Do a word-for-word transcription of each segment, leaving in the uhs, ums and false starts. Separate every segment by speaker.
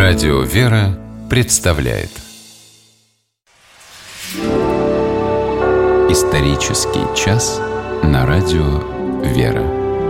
Speaker 1: Радио «Вера» представляет Исторический час на Радио «Вера».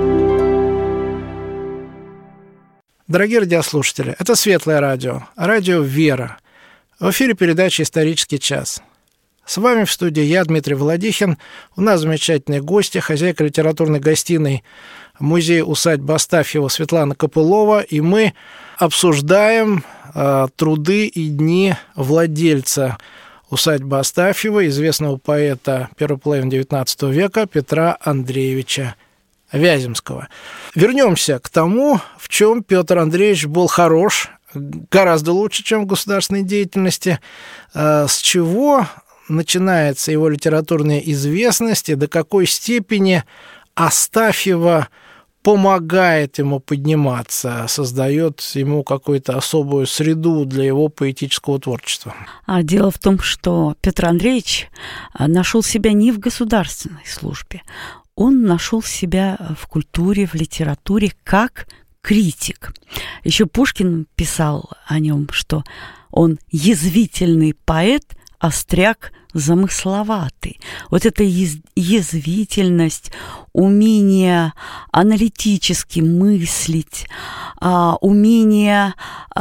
Speaker 2: Дорогие радиослушатели, это Светлое радио, радио «Вера». В эфире передача «Исторический час». С вами в студии я, Дмитрий Володихин. У нас замечательные гости, хозяйка литературной гостиной музея-усадьбы Астафьева Светлана Копылова, и мы обсуждаем э, труды и дни владельца усадьбы Астафьева, известного поэта первой половины девятнадцатого века Петра Андреевича Вяземского. Вернемся к тому, в чем Петр Андреевич был хорош, гораздо лучше, чем в государственной деятельности, э, с чего начинается его литературная известность и до какой степени Астафьева помогает ему подниматься, создает ему какую-то особую среду для его поэтического творчества.
Speaker 3: А дело в том, что Петр Андреевич нашел себя не в государственной службе, он нашел себя в культуре, в литературе как критик. Еще Пушкин писал о нем, что он язвительный поэт, остряк замысловатый. Вот эта язвительность, умение аналитически мыслить, умение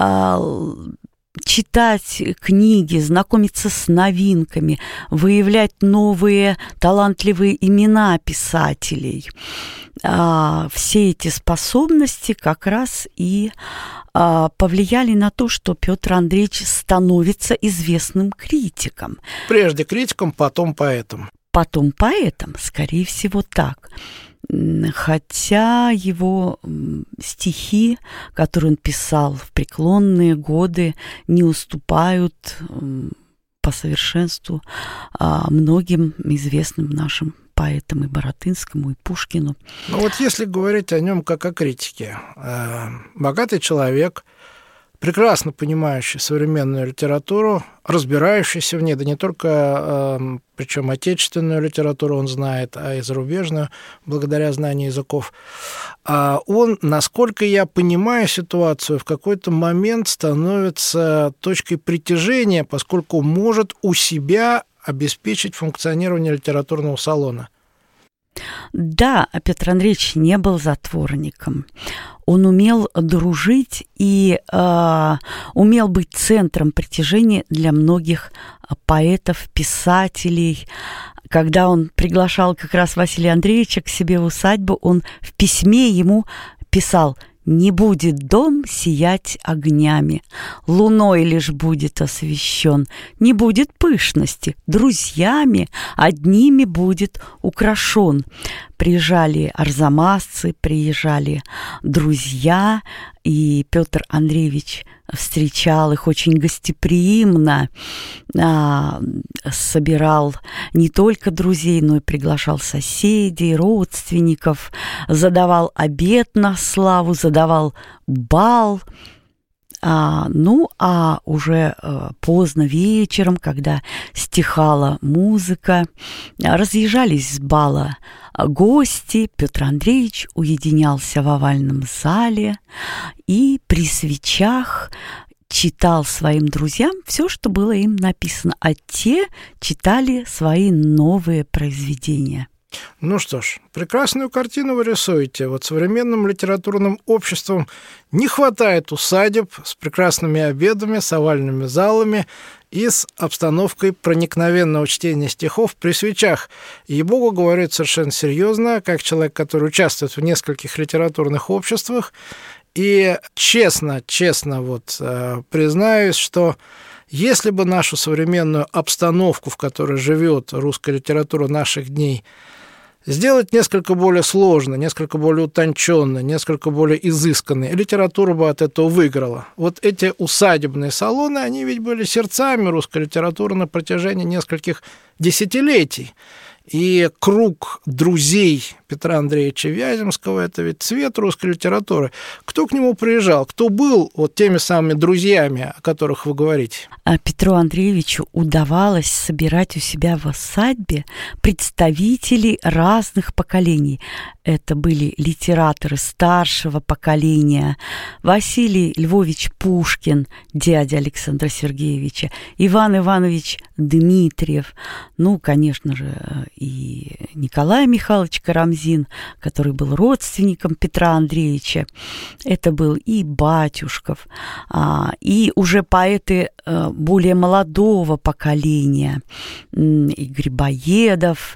Speaker 3: читать книги, знакомиться с новинками, выявлять новые талантливые имена писателей. Все эти способности как раз и повлияли на то, что Петр Андреевич становится известным критиком.
Speaker 2: Прежде критиком, потом поэтом.
Speaker 3: Потом поэтом, скорее всего, так. Хотя его стихи, которые он писал в преклонные годы, не уступают по совершенству многим известным нашим поэтам, и Баратынскому, и Пушкину.
Speaker 2: Ну вот если говорить о нем как о критике, богатый человек, прекрасно понимающий современную литературу, разбирающийся в ней, да не только, причем отечественную литературу он знает, а и зарубежную, благодаря знанию языков, он, насколько я понимаю ситуацию, в какой-то момент становится точкой притяжения, поскольку может у себя обеспечить функционирование литературного салона.
Speaker 3: Да, Петр Андреевич не был затворником. Он умел дружить и э, умел быть центром притяжения для многих поэтов, писателей. Когда он приглашал как раз Василия Андреевича к себе в усадьбу, он в письме ему писал: «Не будет дом сиять огнями, луной лишь будет освещен, не будет пышности, друзьями одними будет украшен». Приезжали арзамасцы, приезжали друзья, и Петр Андреевич встречал их очень гостеприимно, а, собирал не только друзей, но и приглашал соседей, родственников, задавал обед на славу, задавал бал. А, ну, а уже а, поздно вечером, когда стихала музыка, разъезжались с бала гости, Петр Андреевич уединялся в овальном зале и при свечах читал своим друзьям все, что было им написано, а те читали свои новые произведения.
Speaker 2: Ну что ж, прекрасную картину вы рисуете. Вот современным литературным обществом не хватает усадеб с прекрасными обедами, с овальными залами и с обстановкой проникновенного чтения стихов при свечах. И, ей-богу, говорю это совершенно серьезно, как человек, который участвует в нескольких литературных обществах. И честно, честно вот признаюсь, что если бы нашу современную обстановку, в которой живет русская литература наших дней, сделать несколько более сложно, несколько более утонченно, несколько более изысканно, литература бы от этого выиграла. Вот эти усадебные салоны, они ведь были сердцами русской литературы на протяжении нескольких десятилетий. И круг друзей Петра Андреевича Вяземского, это ведь цвет русской литературы. Кто к нему приезжал? Кто был вот теми самыми друзьями, о которых вы говорите?
Speaker 3: А Петру Андреевичу удавалось собирать у себя в усадьбе представителей разных поколений. Это были литераторы старшего поколения, Василий Львович Пушкин, дядя Александра Сергеевича, Иван Иванович Дмитриев, ну, конечно же, и Николай Михайлович Карамзин, который был родственником Петра Андреевича. Это был и Батюшков, и уже поэты более молодого поколения, и Грибоедов,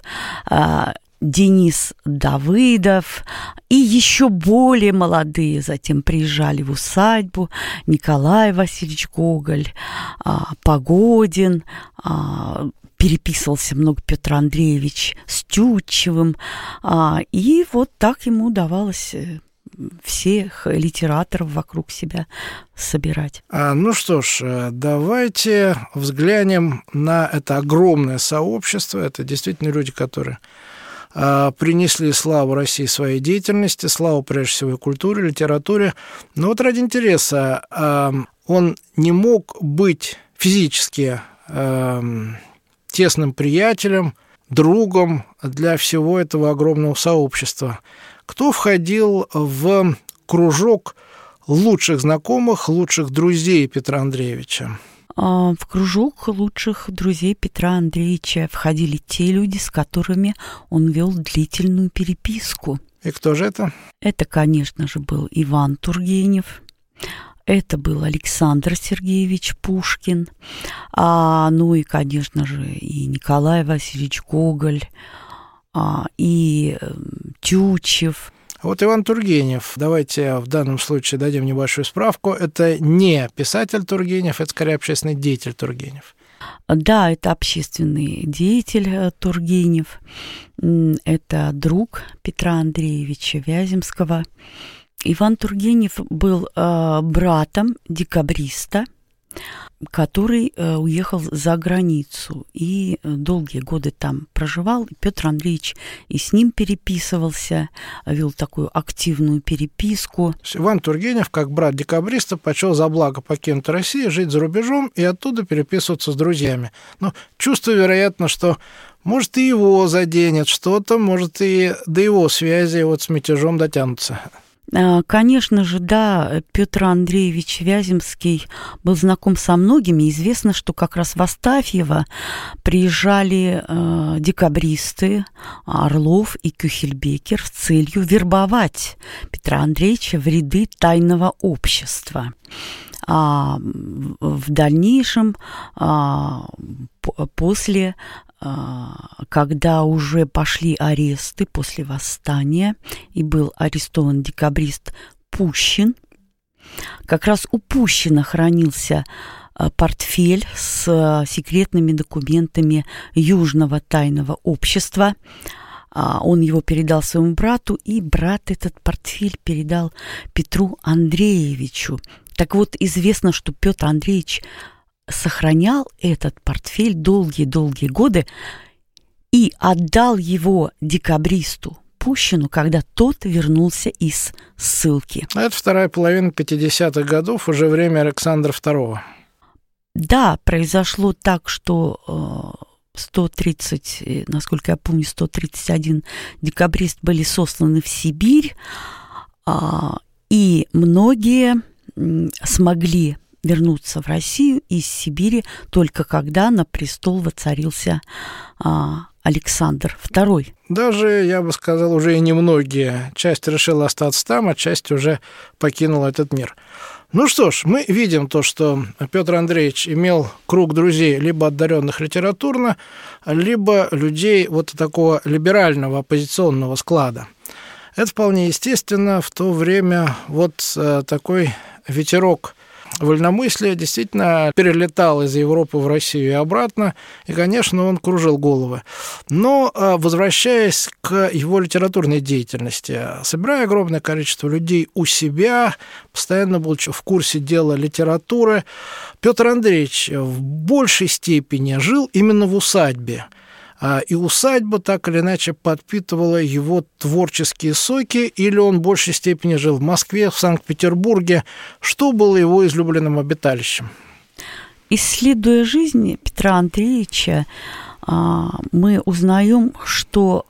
Speaker 3: Денис Давыдов, и еще более молодые затем приезжали в усадьбу: Николай Васильевич Гоголь, Погодин, переписывался много Петр Андреевич с Тютчевым, и вот так ему удавалось всех литераторов вокруг себя собирать.
Speaker 2: А, ну что ж, давайте взглянем на это огромное сообщество. Это действительно люди, которые принесли славу России своей деятельности, славу, прежде всего, и культуре, литературе. Но вот ради интереса, он не мог быть физически тесным приятелем, другом для всего этого огромного сообщества. Кто входил в кружок лучших знакомых, лучших друзей Петра Андреевича?
Speaker 3: В кружок лучших друзей Петра Андреевича входили те люди, с которыми он вел длительную переписку.
Speaker 2: И кто же это?
Speaker 3: Это, конечно же, был Иван Тургенев, это был Александр Сергеевич Пушкин, а, ну и, конечно же, и Николай Васильевич Гоголь, а, и Тютчев.
Speaker 2: Вот Иван Тургенев, давайте в данном случае дадим небольшую справку, это не писатель Тургенев, это скорее общественный деятель Тургенев.
Speaker 3: Да, это общественный деятель Тургенев, это друг Петра Андреевича Вяземского. Иван Тургенев был э, братом декабриста, который э, уехал за границу и долгие годы там проживал. Петр Андреевич и с ним переписывался, вел такую активную переписку.
Speaker 2: Иван Тургенев, как брат декабриста, почел за благо покинуть Россию, жить за рубежом и оттуда переписываться с друзьями. Но чувствую, вероятно, что может и его заденет что-то, может и до его связи вот с мятежом дотянутся.
Speaker 3: Конечно же, да, Петр Андреевич Вяземский был знаком со многими. Известно, что как раз в Астафьево приезжали э, декабристы Орлов и Кюхельбекер с целью вербовать Петра Андреевича в ряды тайного общества. А в дальнейшем, а, после, а, когда уже пошли аресты после восстания, и был арестован декабрист Пущин, как раз у Пущина хранился портфель с секретными документами Южного тайного общества. Он его передал своему брату, и брат этот портфель передал Петру Андреевичу. Так вот, известно, что Петр Андреевич сохранял этот портфель долгие-долгие годы и отдал его декабристу Пущину, когда тот вернулся из ссылки.
Speaker 2: Это вторая половина пятидесятых годов, уже время Александра второго.
Speaker 3: Да, произошло так, что сто тридцать, насколько я помню, сто тридцать один декабрист были сосланы в Сибирь, и многие смогли вернуться в Россию из Сибири только когда на престол воцарился а, Александр второй.
Speaker 2: Даже, я бы сказал, уже и немногие. Часть решила остаться там, а часть уже покинула этот мир. Ну что ж, мы видим то, что Петр Андреевич имел круг друзей либо одаренных литературно, либо людей вот такого либерального оппозиционного склада. Это вполне естественно. В то время вот такой ветерок вольномыслия действительно перелетал из Европы в Россию и обратно, и, конечно, он кружил головы. Но, возвращаясь к его литературной деятельности, собирая огромное количество людей у себя, постоянно был в курсе дела литературы, Петр Андреевич в большей степени жил именно в усадьбе. и усадьба так или иначе подпитывала его творческие соки, или он в большей степени жил в Москве, в Санкт-Петербурге? Что было его излюбленным обиталищем?
Speaker 3: Исследуя жизнь Петра Андреевича, мы узнаем, что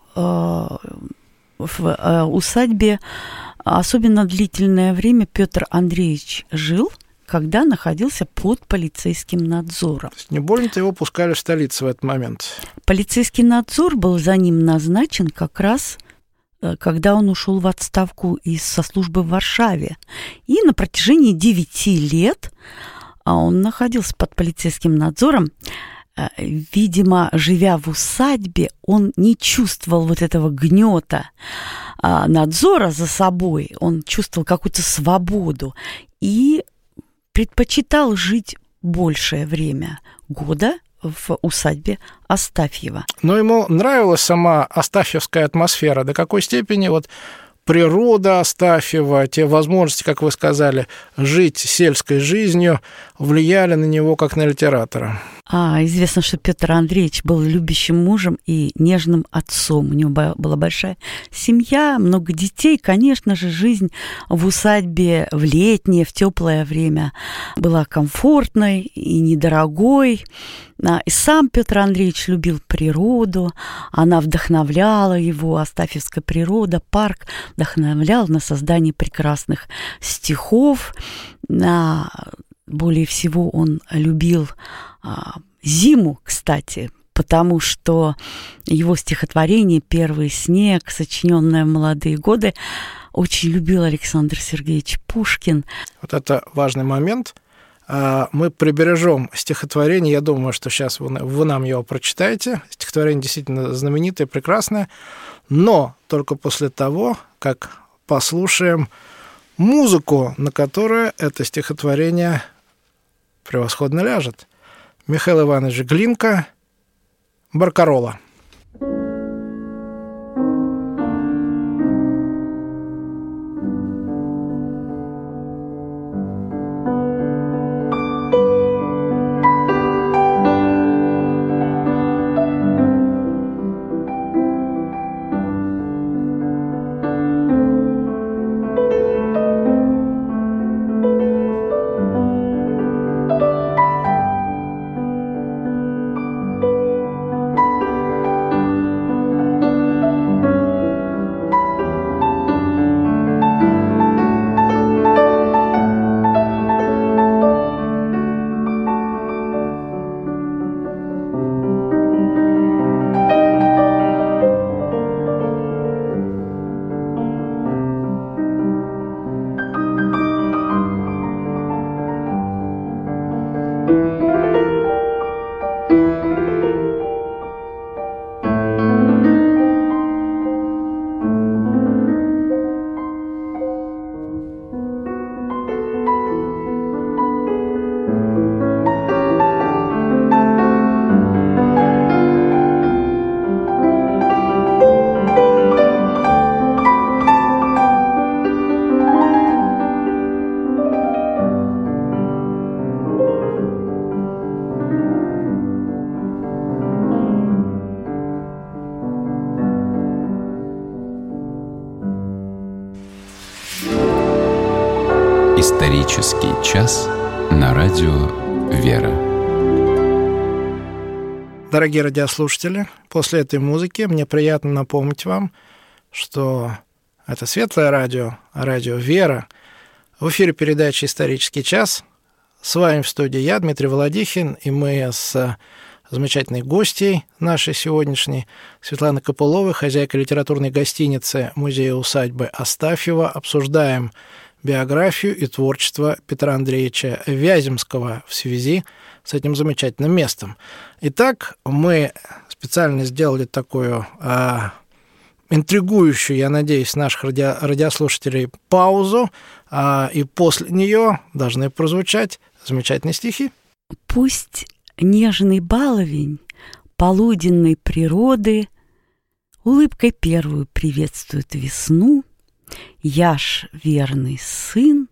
Speaker 3: в усадьбе особенно длительное время Петр Андреевич жил, когда находился под полицейским надзором.
Speaker 2: То есть не больно-то его пускали в столицу в этот момент?
Speaker 3: Полицейский надзор был за ним назначен как раз, когда он ушел в отставку из, со службы в Варшаве. И на протяжении девяти лет он находился под полицейским надзором. Видимо, живя в усадьбе, он не чувствовал вот этого гнета надзора за собой, он чувствовал какую-то свободу и предпочитал жить большее время года в усадьбе Астафьева.
Speaker 2: Но ему нравилась сама астафьевская атмосфера. До какой степени вот природа Астафьева, те возможности, как вы сказали, жить сельской жизнью, влияли на него как на литератора?
Speaker 3: А, известно, что Петр Андреевич был любящим мужем и нежным отцом. У него была большая семья, много детей. Конечно же, жизнь в усадьбе в летнее, в теплое время была комфортной и недорогой. И сам Петр Андреевич любил природу, она вдохновляла его, астафьевская природа, парк вдохновлял на создание прекрасных стихов. Более всего он любил зиму, кстати, потому что его стихотворение «Первый снег», сочиненное в молодые годы, очень любил Александр Сергеевич Пушкин.
Speaker 2: Вот это важный момент. Мы прибережем стихотворение. Я думаю, что сейчас вы, вы нам его прочитаете. Стихотворение действительно знаменитое, прекрасное. Но только после того, как послушаем музыку, на которую это стихотворение превосходно ляжет. Михаил Иванович Глинка, «Баркарола».
Speaker 1: Исторический час на радио «Вера».
Speaker 2: Дорогие радиослушатели, после этой музыки мне приятно напомнить вам, что это Светлое радио, радио «Вера». В эфире передача «Исторический час». С вами в студии я, Дмитрий Володихин, и мы с замечательной гостьей нашей сегодняшней, Светланой Копыловой, хозяйкой литературной гостиницы музея-усадьбы Астафьева, обсуждаем биографию и творчество Петра Андреевича Вяземского в связи с этим замечательным местом. Итак, мы специально сделали такую а, интригующую, я надеюсь, наших ради... радиослушателей паузу, а, и после нее должны прозвучать замечательные стихи.
Speaker 3: Пусть нежный баловень полуденной природы улыбкой первую приветствует весну, я ж верный сын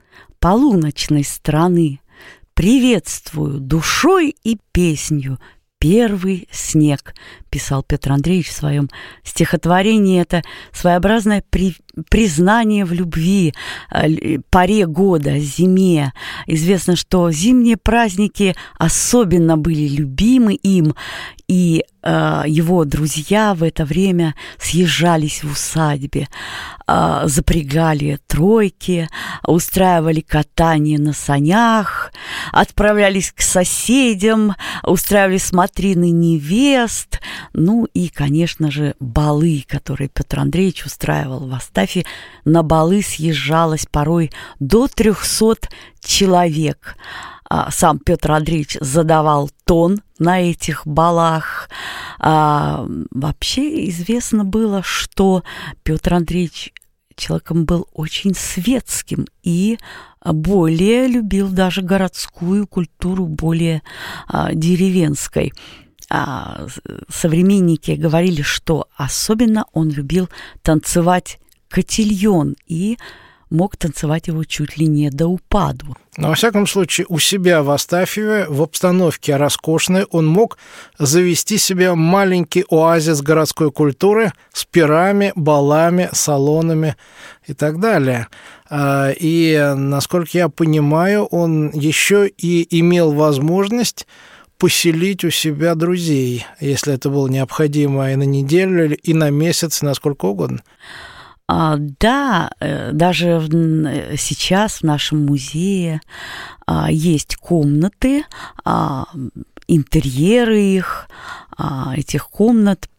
Speaker 3: полуночной страны приветствую душой и песнью «Первый снег», писал Петр Андреевич в своем стихотворении. Это своеобразное при, признание в любви, э, поре года, зиме. Известно, что зимние праздники особенно были любимы им, и э, его друзья в это время съезжались в усадьбе, э, запрягали тройки, устраивали катание на санях, отправлялись к соседям, устраивали смотрины невест, ну и, конечно же, балы, которые Петр Андреевич устраивал в Астафье. На балы съезжалось порой до трехсот человек. Сам Петр Андреевич задавал тон на этих балах. А, вообще известно было, что Петр Андреевич человеком был очень светским и более любил даже городскую культуру, более а, деревенской. А, современники говорили, что особенно он любил танцевать котильон и мог танцевать его чуть ли не до упаду.
Speaker 2: Но, во всяком случае, у себя в Астафьеве, в обстановке роскошной, он мог завести себе маленький оазис городской культуры с пирами, балами, салонами и так далее. И, насколько я понимаю, он еще и имел возможность поселить у себя друзей, если это было необходимо, и на неделю, и на месяц, и на сколько угодно.
Speaker 3: А, да, даже сейчас в нашем музее а, есть комнаты, а, интерьеры их, а, этих комнат,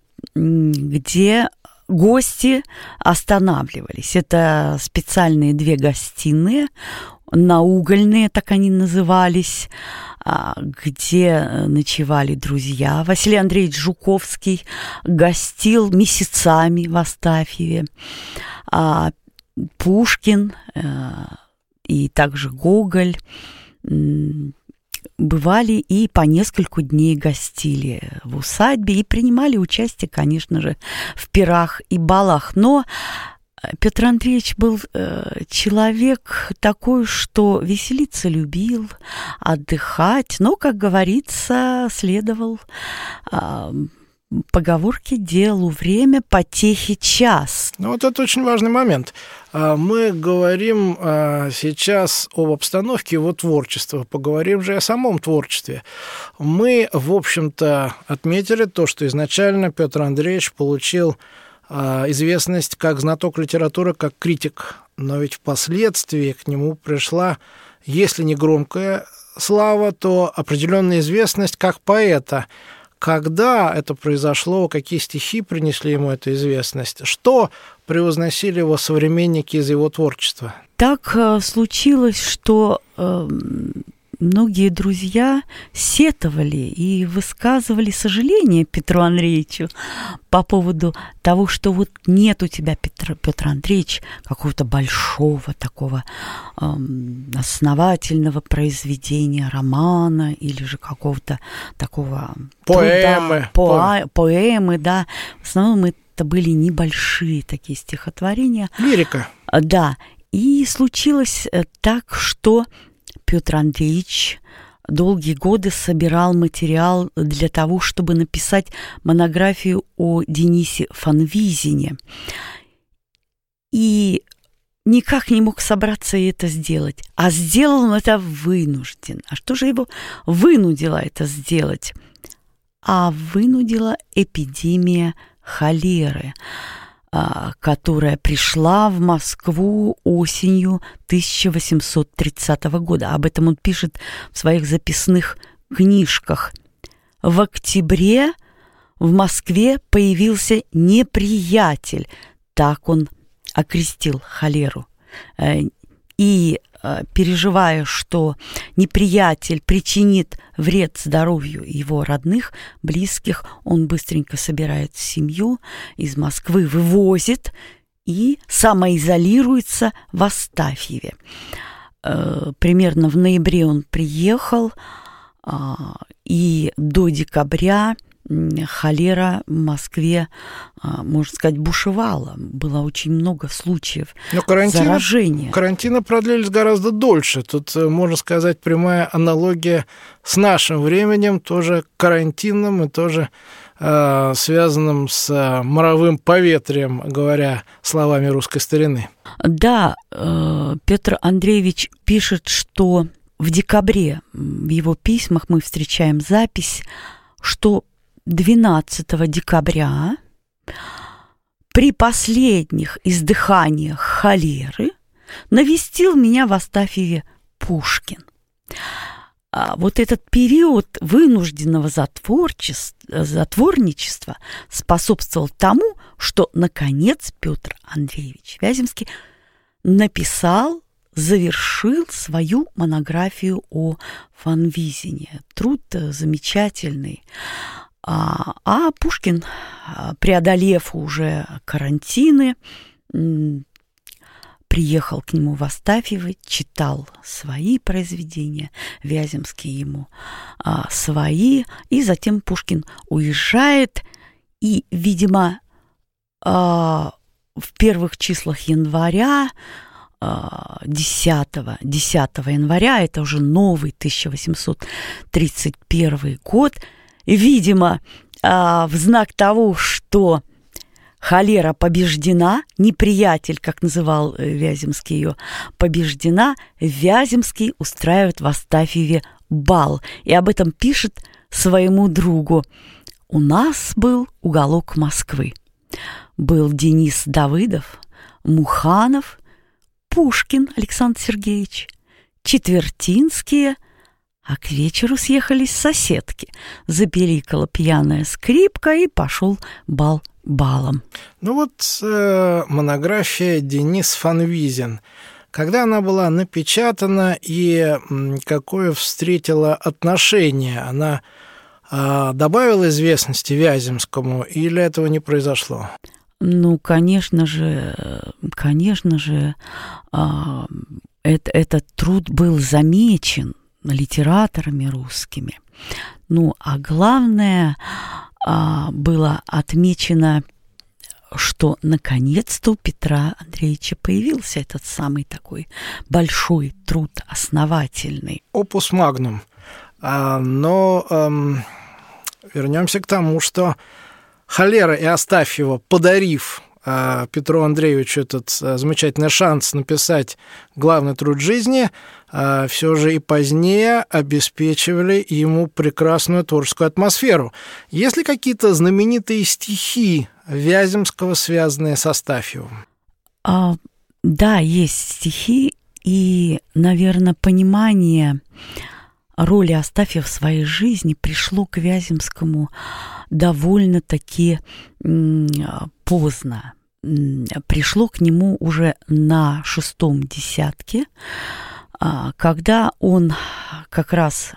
Speaker 3: где гости останавливались. Это специальные две гостиные, наугольные, так они назывались, где ночевали друзья. Василий Андреевич Жуковский гостил месяцами в Астафьеве. Пушкин и также Гоголь бывали и по нескольку дней гостили в усадьбе и принимали участие, конечно же, в пирах и балах. Но Петр Андреевич был э, человек такой, что веселиться любил, отдыхать, но, как говорится, следовал э, поговорке «делу время, потехе час».
Speaker 2: Ну, вот это очень важный момент. Мы говорим сейчас об обстановке его творчества, поговорим же о самом творчестве. Мы, в общем-то, отметили то, что изначально Петр Андреевич получил известность как знаток литературы, как критик, но ведь впоследствии к нему пришла, если не громкая слава, то определенная известность как поэта. Когда это произошло, какие стихи принесли ему эту известность, что превозносили его современники из его творчества?
Speaker 3: Так э, случилось, что э, многие друзья сетовали и высказывали сожаление Петру Андреевичу по поводу того, что вот нет у тебя, Петр, Петр Андреевич, какого-то большого такого э, основательного произведения, романа или же какого-то такого
Speaker 2: поэмы,
Speaker 3: труда, по, поэмы, да. В основном это были небольшие такие стихотворения.
Speaker 2: Лирика.
Speaker 3: Да. И случилось так, что Петр Андреевич долгие годы собирал материал для того, чтобы написать монографию о Денисе Фанвизине. И никак не мог собраться и это сделать. А сделал он это вынужден. А что же его вынудило это сделать? А вынудила эпидемия холеры, которая пришла в Москву осенью тысяча восемьсот тридцатого года. Об этом он пишет в своих записных книжках. В октябре в Москве появился неприятель, так он окрестил холеру. И, переживая, что неприятель причинит вред здоровью его родных, близких, он быстренько собирает семью, из Москвы вывозит и самоизолируется в Астафьеве. Примерно в ноябре он приехал, и до декабря холера в Москве, можно сказать, бушевала. Было очень много случаев Но карантина, заражения.
Speaker 2: Карантины продлились гораздо дольше. Тут, можно сказать, прямая аналогия с нашим временем, тоже карантинным и тоже э, связанным с моровым поветрием, говоря словами русской старины.
Speaker 3: Да, э, Петр Андреевич пишет, что в декабре в его письмах мы встречаем запись, что двенадцатого декабря при последних издыханиях холеры навестил меня в Астафьеве Пушкин. А вот этот период вынужденного затворчества, затворничества способствовал тому, что, наконец, Петр Андреевич Вяземский написал, завершил свою монографию о Фанвизине. Труд замечательный. А, а Пушкин, преодолев уже карантины, приехал к нему в Астафьево, читал свои произведения, Вяземский ему а, свои, и затем Пушкин уезжает, и, видимо, а, в первых числах января, десятого января, это уже новый тысяча восемьсот тридцать первый год, видимо, в знак того, что холера побеждена, неприятель, как называл Вяземский ее, побеждена, Вяземский устраивает в Астафьеве бал, и об этом пишет своему другу. У нас был уголок Москвы. Был Денис Давыдов, Муханов, Пушкин Александр Сергеевич, Четвертинские, а к вечеру съехались соседки. Запеликала пьяная скрипка, и пошел бал балом.
Speaker 2: Ну вот э, монография «Денис Фанвизин». Когда она была напечатана и какое встретила отношение? Она э, добавила известности Вяземскому или этого не произошло?
Speaker 3: Ну, конечно же, конечно же, это, этот труд был замечен литераторами русскими. Ну, а главное, было отмечено, что наконец-то у Петра Андреевича появился этот самый такой большой труд, основательный.
Speaker 2: Опус магнум. Но эм, вернемся к тому, что холера и Астафьева, подарив э, Петру Андреевичу этот э, замечательный шанс написать главный труд жизни, э, все же и позднее обеспечивали ему прекрасную творческую атмосферу. Есть ли какие-то знаменитые стихи Вяземского, связанные с Астафьевым?
Speaker 3: А, да, есть стихи, и, наверное, понимание роли Астафьева в своей жизни пришло к Вяземскому довольно-таки поздно. Пришло к нему уже на шестом десятке, когда он как раз,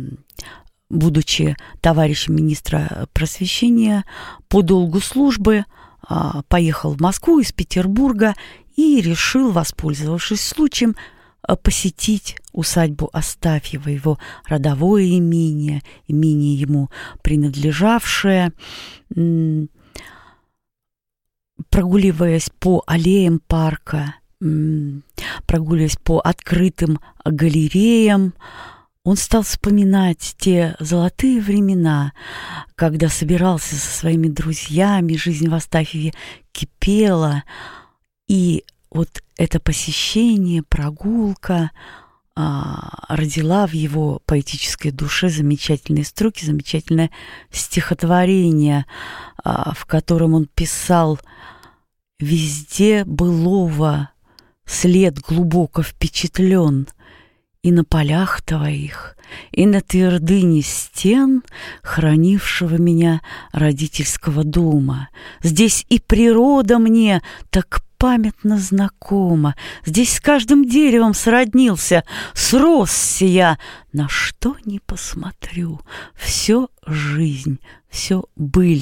Speaker 3: будучи товарищем министра просвещения, по долгу службы поехал в Москву из Петербурга и решил, воспользовавшись случаем, посетить усадьбу Астафьева, его родовое имение, имение ему принадлежавшее. Прогуливаясь по аллеям парка, прогуливаясь по открытым галереям, он стал вспоминать те золотые времена, когда собирался со своими друзьями, жизнь в Астафьеве кипела, и вот это посещение, прогулка а, родила в его поэтической душе замечательные строки, замечательное стихотворение, а, в котором он писал: «Везде былого след глубоко впечатлен, и на полях твоих, и на твердыне стен, хранившего меня родительского дома. Здесь и природа мне так памятно знакома, здесь с каждым деревом сроднился, сросся я, на что ни посмотрю, все жизнь, все быль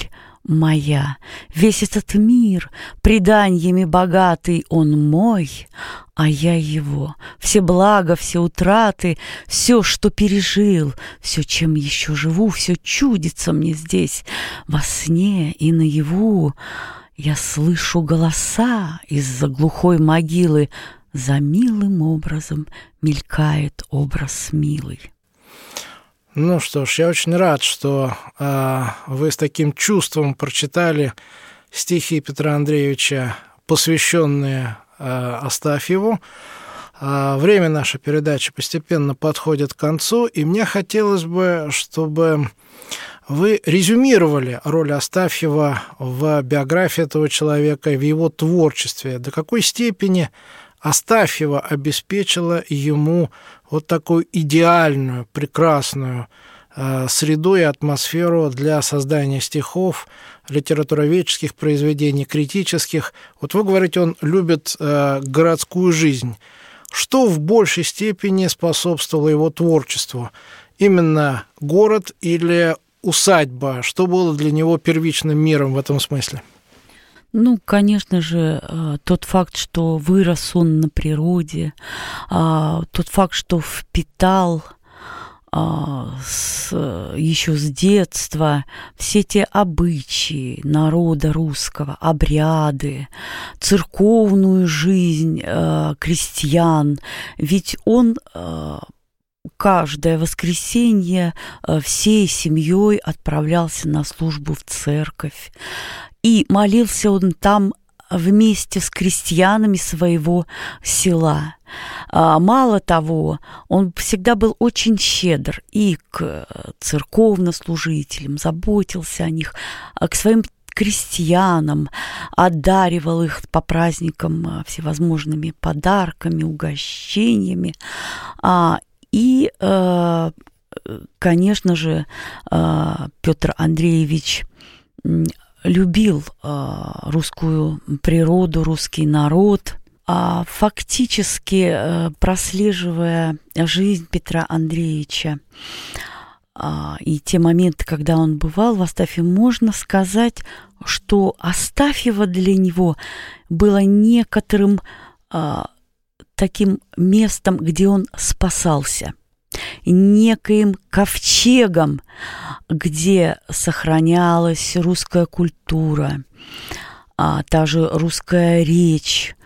Speaker 3: моя, весь этот мир, преданиями богатый, он мой, а я его. Все блага, все утраты, все, что пережил, все, чем еще живу, все чудится мне здесь, во сне и наяву. Я слышу голоса из-за глухой могилы, за милым образом мелькает образ милый.
Speaker 2: Ну что ж, я очень рад, что э, вы с таким чувством прочитали стихи Петра Андреевича, посвященные э, Астафьеву. Э, время нашей передачи постепенно подходит к концу, и мне хотелось бы, чтобы вы резюмировали роль Астафьева в биографии этого человека и в его творчестве. До какой степени Астафьева обеспечила ему вот такую идеальную, прекрасную э, среду и атмосферу для создания стихов, литературоведческих произведений, критических. Вот вы говорите, он любит э, городскую жизнь. Что в большей степени способствовало его творчеству? Именно город или усадьба? Что было для него первичным миром в этом смысле?
Speaker 3: Ну, конечно же, тот факт, что вырос он на природе, тот факт, что впитал с, еще с детства все те обычаи народа русского, обряды, церковную жизнь крестьян, ведь он каждое воскресенье всей семьей отправлялся на службу в церковь. И молился он там вместе с крестьянами своего села. Мало того, он всегда был очень щедр и к церковнослужителям, заботился о них, к своим крестьянам, одаривал их по праздникам всевозможными подарками, угощениями. И, конечно же, Петр Андреевич любил э, русскую природу, русский народ. А фактически, э, прослеживая жизнь Петра Андреевича э, и те моменты, когда он бывал в Астафьеве, можно сказать, что Астафьево для него было некоторым э, таким местом, где он спасался, некоим ковчегом, где сохранялась русская культура, а, та же русская речь.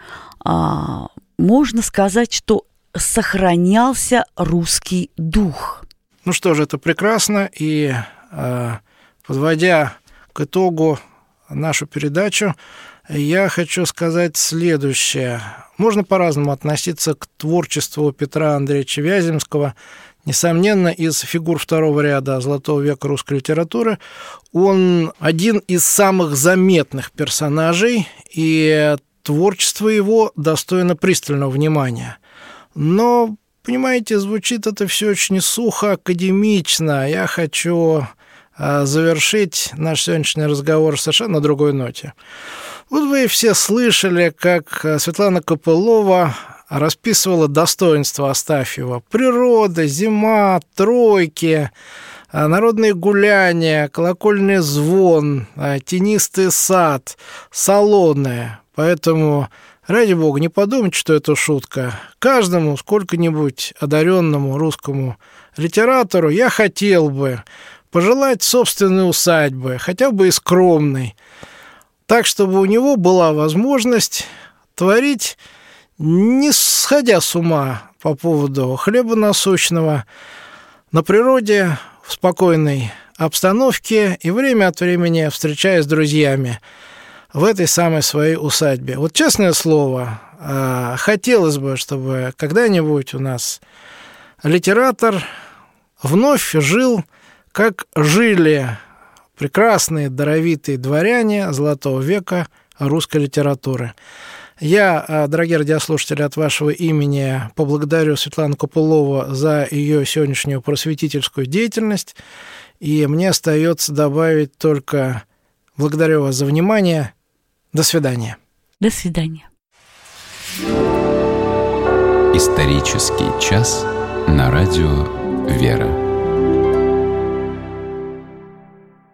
Speaker 3: А, можно сказать, что сохранялся русский дух.
Speaker 2: Ну что же, это прекрасно. И а, подводя к итогу нашу передачу, я хочу сказать следующее. Можно по-разному относиться к творчеству Петра Андреевича Вяземского. Несомненно, из фигур второго ряда золотого века русской литературы он один из самых заметных персонажей, и творчество его достойно пристального внимания. Но, понимаете, звучит это все очень сухо, академично. Я хочу завершить наш сегодняшний разговор совершенно на другой ноте. Вот вы все слышали, как Светлана Копылова расписывала достоинства Астафьева. Природа, зима, тройки, народные гуляния, колокольный звон, тенистый сад, салоны. Поэтому, ради бога, не подумайте, что это шутка. Каждому сколько-нибудь одаренному русскому литератору я хотел бы пожелать собственной усадьбы, хотя бы и скромной, так, чтобы у него была возможность творить, не сходя с ума по поводу хлеба насущного, на природе, в спокойной обстановке и время от времени встречаясь с друзьями в этой самой своей усадьбе. Вот честное слово, хотелось бы, чтобы когда-нибудь у нас литератор вновь жил, как жили прекрасные, даровитые дворяне золотого века русской литературы. Я, дорогие радиослушатели, от вашего имени поблагодарю Светлану Копылову за ее сегодняшнюю просветительскую деятельность. И мне остается добавить только благодарю вас за внимание. До свидания.
Speaker 3: До свидания.
Speaker 1: Исторический час на радио «Вера».